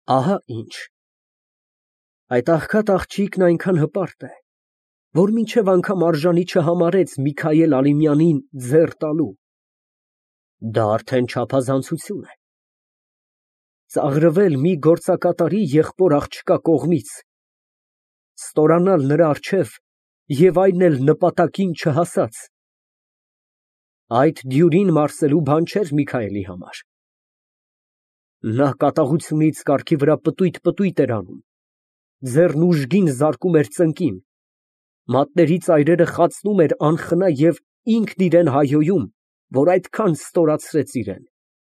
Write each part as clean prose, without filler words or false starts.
Ահա ինչ։ Այդ աղքատ աղջիկն այնքան հպարտ է, որ մինչև անգամ արժանի չհամարեց Միքայել Ալիմյանին ձեռ տալու։ Դա արդեն չափազանցություն է։ Ծաղրվել մի գործակատարի եղբոր աղջկա կողմից, ստորանալ նրա առջև և այն էլ նպատակին չհասած, այդ դյուրին մարսելու բան չէր Միքայելի համար։ Նա կատաղությունից կառքի վրա պտույտ էր անում, ձեռն ուժգին զարկում էր ծնկին, մատների ծայրերը խացնում էր անխնա և ինքն իրան հայհոյում, որ այդքան ստորացրեց իրան։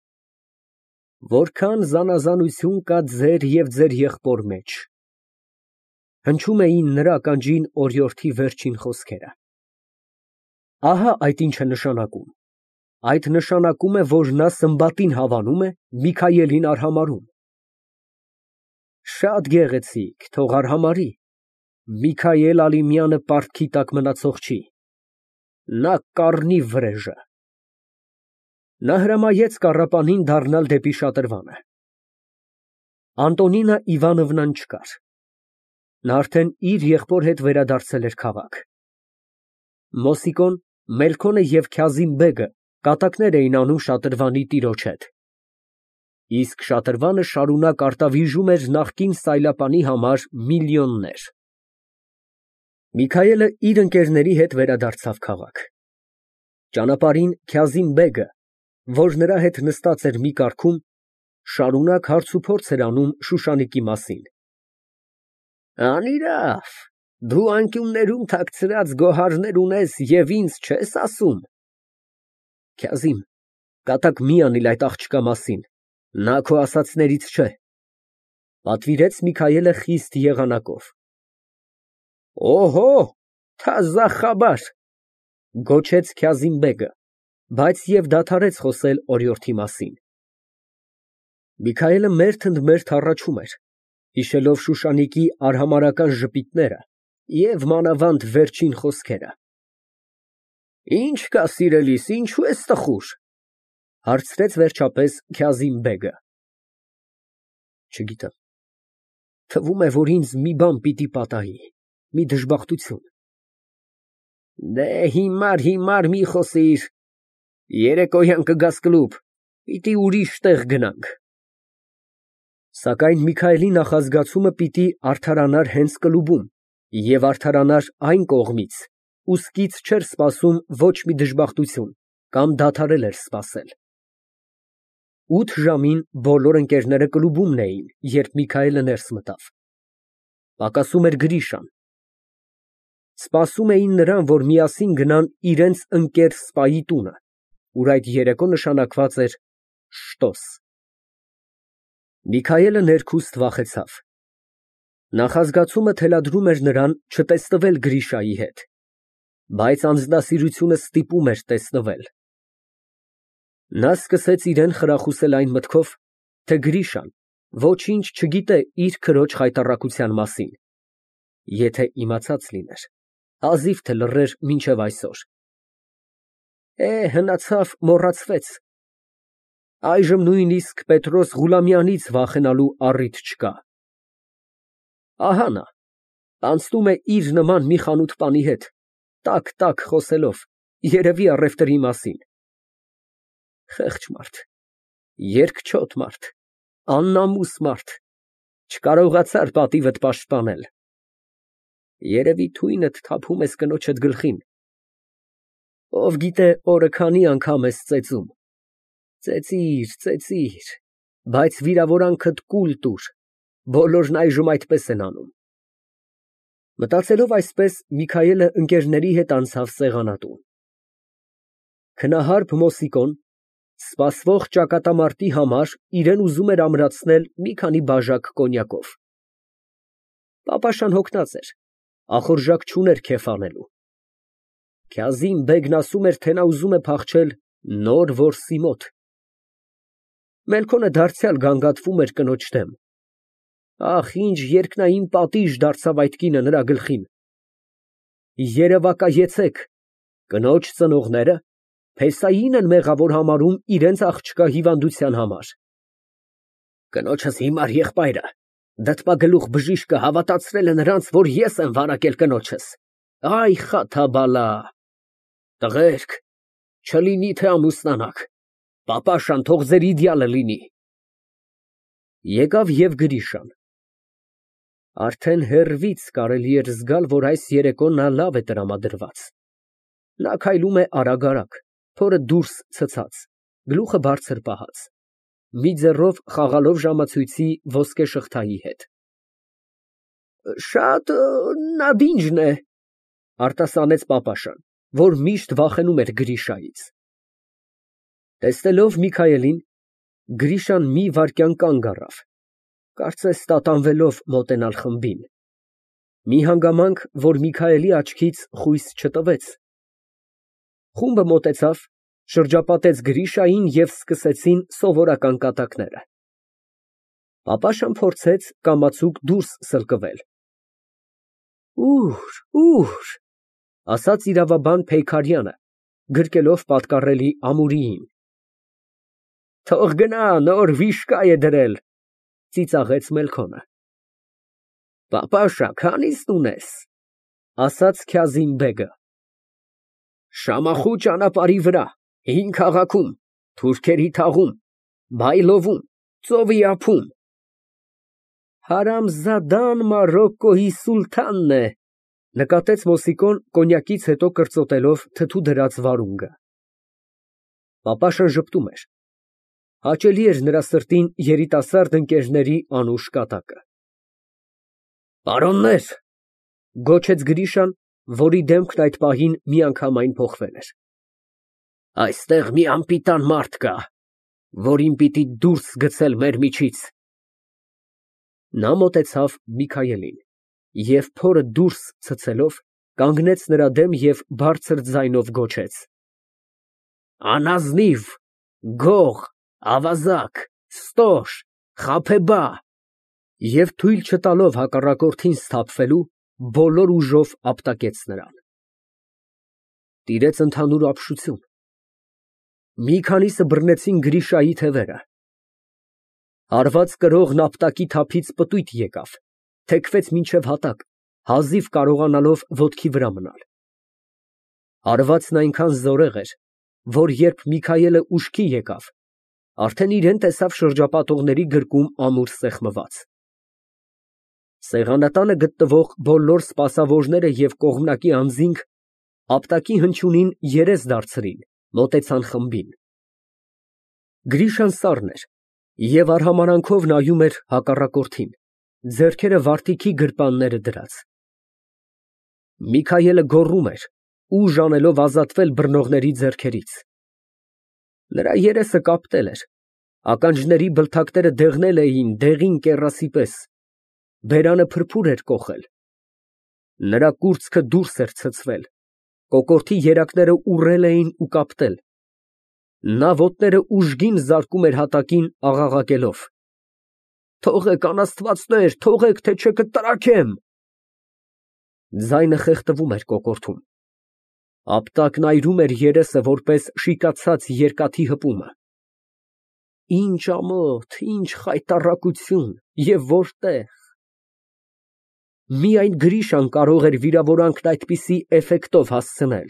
Որքան զանազանություն կա ձեր և ձեր եղբոր մեջ, հնչում էին նրա ականջին օրիորդի վերջին խոսքերը։ Ահա այդ ինչ է նշանակում։ Այդ նշանակում է, որ նա Սմբատին հավանում է, Միքայելին արհամարհում։ Շատ գեղեցիկ, թող արհամարհի, Միքայել Ալիմյանը պարտքի տակ մնացող չի, նա կառնի վրեժը։ Նա հրամայեց կառապանին դառնալ դեպի շատրվանը։ Անտոնինա Իվանովնան չկար։ Նա արդեն իր եղբոր հետ վերադարձել էր քաղաք։ Մոսիկոն, Մելքոնը և Քյազիմ֊բեգը կատակներ էին անում շատրվանի տիրոջ հետ, իսկ շատրվանը շարունակ արտավիժում էր նախկին սայլապանի համար միլիոններ։ Միքայելը իր ընկերների հետ վերադարձավ քաղաք։ Ճանապարհին Քյազիմ֊բեգը, որ նրա հետ նստած էր մի կառքում, շարունակ հարցուփորձ էր անում Շուշանիկի մասին։ Անիրավ, դու անկյուններում թաքցրած գոհարներ ունես և ինձ չես ասում։ Քյազիմ, կատակ մի անիլ այդ աղջկա մասին, նա քո ասածներից չէ, պատվիրեց Միքայելը խիստ եղանակով։ Օհո, թազախաբար, գոչեց Քյազիմ֊բեգը, բայց և դադարեց խոսել օրիորդի մասին։ Միքայելը մերթ հառաչում էր, հիշելով Շուշանիկի արհամարհական ժպիտները և մանավանդ վերջին խոսքերը։ Ինչ կա, սիրելիս, ինչու ես տխուր, հարցրեց վերջապես Քյազիմ֊բեգը։ Չգիտեմ, թվում է, որ ինձ մի բան պիտի պատահի, մի դժբախտություն։ Դե հիմար մի խոսիր, երեկոյան կգաս կլուբ, պիտի ուրիշ տեղ գնանք։ Սակայն Միքայելի նախազգացումը պիտի արդարանար հենց կլուբում և արդարանար այն կողմից, ուսքից չէր սպասում ոչ մի դժբախտություն կամ դադարել էր սպասել։ 8 ժամին բոլոր ընկերները կլուբումն էին, երբ Միքայելը ներս մտավ։ Պակասում էր Գրիշան։ Սպասում էին նրան, որ միասին գնան իրենց ընկեր սպայի տունը, ուր այդ երեկո նշանակված էր շտոս։ Միքայելը ներքուստ վախեցավ։ Նախազգացումը թելադրում էր նրան չտեսնվել Գրիշայի հետ, բայց անձնասիրությունը ստիպում էր տեսնվել։ Նա սկսեց իրան խրախուսել այն մտքով, թե Գրիշան ոչինչ չգիտե իր քրոջ խայտառակության մասին, եթե իմացած լիներ, հազիվ թե լռեր մինչև այսօր։ Հնացավ, մոռացվեց։ Այժմ նույնիսկ Պետրոս Ղուլամյանից վախենալու առիթ չկա։ Ահա նա, անցնում է իր նման մի խանութպանի հետ, տակ խոսելով, երևի առևտրի մասին։ Խեղճ մարդ, երկչոտ մարդ, աննամուս մարդ, չկարողացար պատիվդ պաշտպանել։ Երևի թույնդ թափում ես կնոջդ գլխին։ Ով գիտե օրը քանի անգամ ես ծեծում։ Ծեծիր, բայց վիրավորանքդ կուլ տուր, բոլորն այժմ այդպես են անում։ Մտածելով այսպես, Միքայելը ընկերների հետ անցավ սեղանատուն։ Քնահարբ Մոսիկոն սպասվող ճակատամարտի համար իրեն ուզում էր ամրացնել մի քանի բաժակ կոնյակով։ Պապաշան հոգնած էր, ախորժակ չուներ քեֆ անելու։ Քյազիմ֊բեգն ասում էր, թե նա ուզում է փախչել նոր որսի մոտ։ Մելքոնը դարձյալ գանգատվում էր կնոջ դեմ։ Ախ, ինչ երկնային պատիժ դարձավ այդ կինը նրա գլխին։ Երևակայեցեք, կնոջ ծնողները Փեսային են մեղավոր համարում իրենց աղջկա հիվանդության համար։ Կնոջս հիմար եղբայրը, դատպագլուխ բժիշկը հավատացրել է նրանց, որ ես եմ վարակել կնոջս։ Այ խաթաբալա։ Տղերք, չլինի թե ամուսնանաք, պապաշան թող ձեր իդեալը լինի։ Եկավ և Գրիշան։ Արդեն հեռվից կարելի էր զգալ, որ այս երեկո նա լավ է տրամադրված։ Նա քայլում է արագ, փորը դուրս ցցած, գլուխը բարձր պահած, մի ձեռով խաղալով ժամացույցի ոսկե շղթայի հետ։ Շատ նադինժն է, արտասանեց պապաշան, որ միշտ վախենում էր Գրիշայից։ Տեսնելով Միքայելին, Գրիշան մի վայրկյան կանգ առավ, կարծես տատանվելով մոտենալ խմբին։ Մի հանգամանք, որ Միքայելի աչքից խույս չտվեց։ Խումբը մոտեցավ, շրջապատեց Գրիշային և սկսեցին սովորական կատակները։ Պապաշան փորձեց կամացուկ դուրս սլկվել։ Ուր, ասաց իրավաբան Փեյքարյանը, գրկելով պատկառելի ամուրիին։ Թող գնա, նոր վիշկա է դրել, ծիծաղեց Մելքոնը։ Պապաշա, քանիստ ունես, ասաց Քյազիմ֊բեգը։ Շամախու ճանապարհի վրա, հին քաղաքում, թուրքերի թաղում, բայլովում, ծովի ափում։ Հարամզադան Մարոկկոյի սուլթանն է, նկատեց Մոսիկոն կոնյակից հետո կրծոտելով թթու դրած վարունգը։ Պապաշան ժպտում էր։ Հաճելի էր նրա սրտին երիտասարդ ընկերների անուշ կատակը։ Պարոններ, գոչեց Գրիշան, որի դեմքն այդ պահին միանգամայն փոխվել էր։ Այստեղ մի անպիտան մարդ կա, որին պիտի դուրս գցել մեր միջից։ Նա մոտեցավ Միքայելին և փորը դուրս ցցելով կանգնեց նրա դեմ և բարձր ձայնով գոչեց. Անազնիվ, գող, ավազակ, ստոր, խաբեբա, և թույլ չտալով հակառակորդին սթափվելու, բոլոր ուժով ապտակեց նրան։ Տիրեց ընդհանուր ապշություն։ Մի քանիսը բռնեցին Գրիշայի թևերը։ Հարված կրողն ապտակի թափից պտույտ եկավ, թեքվեց մինչև հատակ, հազիվ կարողանալով ոտքի վրա մնալ։ Հարվածն այնքան զորեղ էր, որ երբ Միքայելը ուշքի եկավ, արդեն իրեն տեսավ շրջապատողների գրկում ամուր սեղմված։ Սեղանատանը գտնվող բոլոր սպասավորները և կողմնակի անձինք ապտակի հնչյունին երես դարձրին, մոտեցան խմբին։ Գրիշան սառն էր և արհամարհանքով նայում էր հակառակորդին, ձեռքերը վարտիքի գրպանները դրած։ Միքայելը գոռում էր, ուժ անելով ազատվել բռնողների ձեռքերից։ Նրա երեսը կապտել էր, ականջների բլթակները դեղնել էին դեղին կեռասի պես, բերանը փրփուր էր կոխել։ Նրա կուրծքը դուրս էր ցցվել, կոկորդի երակները ուռել էին ու կապտել։ Նա ոտները ուժգին զարկում էր հատակին աղաղակելով. Թողեք, անաստվածներ, թողեք, թե չէ կտրաքեմ։ Ձայնը խեղդվում էր կոկորդում։ Ապտակն այրում էր երեսը որպես շիկացած երկաթի հպումը։ Ինչ ամոթ, ինչ խայտառակություն և որտե՞ղ։ Միայն Գրիշան կարող էր վիրավորանքն այդպիսի էֆեկտով հասցնել։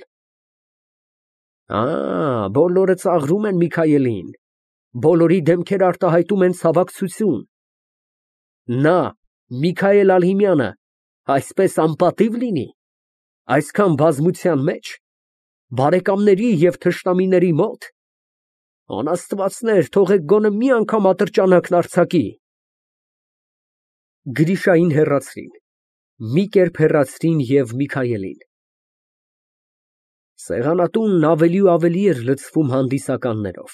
Բոլորը ծաղրում են Միքայելին, բոլորի դեմքերը արտահայտում են ցավակցություն։ Նա, Միքայել Ալիմյանը, այսպես անպատիվ լինի, այսքան բազմության մեջ, բարեկամների և թշնամիների մոտ։ Անաստվածներ, թողեք գոնե մի անգամ ատրճանակն արձակի։ Գրիշային հեռացրին, մի կերպ հեռացրին և Միքայելին։ Սեղանատունն ավելի ու ավելի էր լցվում հանդիսականներով։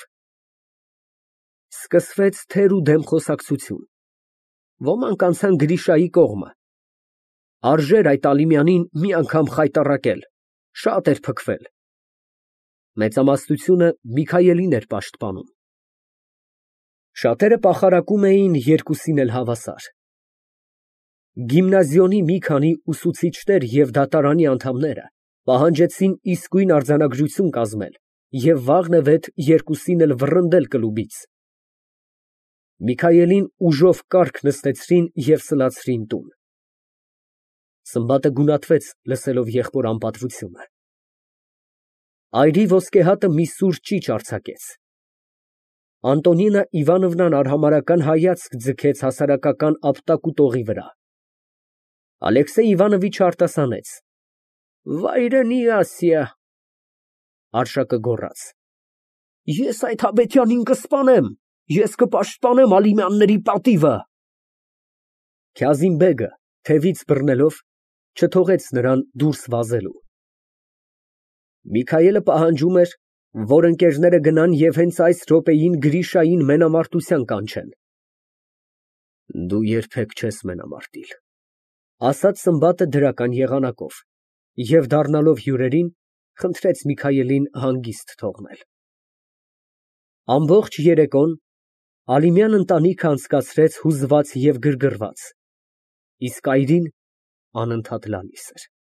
Սկսվեց թեր ու դեմ խոսակցություն։ Ոմանք անցան Գրիշայի կողմը։ Արժեր այդ Ալիմյանին մի անգամ խայտառակել, շատ էր փքվել։ Մեծամասնությունը Միքայելին էր պաշտպանում։ Շատերը պախարակում էին երկուսին էլ հավասար։ Գիմնազիոնի մի քանի ուսուցիչներ և դատարանի անդամները պահանջեցին իսկույն արձանագրություն կազմել և վաղնևեթ երկուսին էլ վռնդել կլուբից։ Միքայելին ուժով կառք նստեցրին և սլացրին տուն։ Սմբատը գունատվեց, լսելով եղբոր անպատվությունը։ Այրի ոսկեհատը մի սուր ճիչ արձակեց։ Անտոնինա Իվանովնան արհամարհական հայացք ձգեց հասարակական ապտակուտողի վրա։ Ալեքսեյ Իվանովիչը արտասանեց. «Վայրենի Ասիա»։ Արշակը գոռաց. «Ես այդ հավետյանին կսպանեմ, ես կպաշտպանեմ Ալիմյանների պատիվը»։ Քազիմ֊բեգը, թևից բռնելով, չթողեց նրան դուրս վազելու։ Միքայելը պահանջում էր, որ ընկերները գնան և հենց այս րոպեին Գրիշային մենամարտության կանչեն։ «Դու երբեք չես մենամարտիլ», ֊ ասաց Սմբատը դրական եղանակով և, դառնալով հյուրերին, խնդրեց Միքայելին հանգիստ թողնել։ Ամբողջ երեկոն Ալիմյան ընտանիքը անցկացրեց հուզված և գրգռված, իսկ այրին անընդհատ լալիս էր։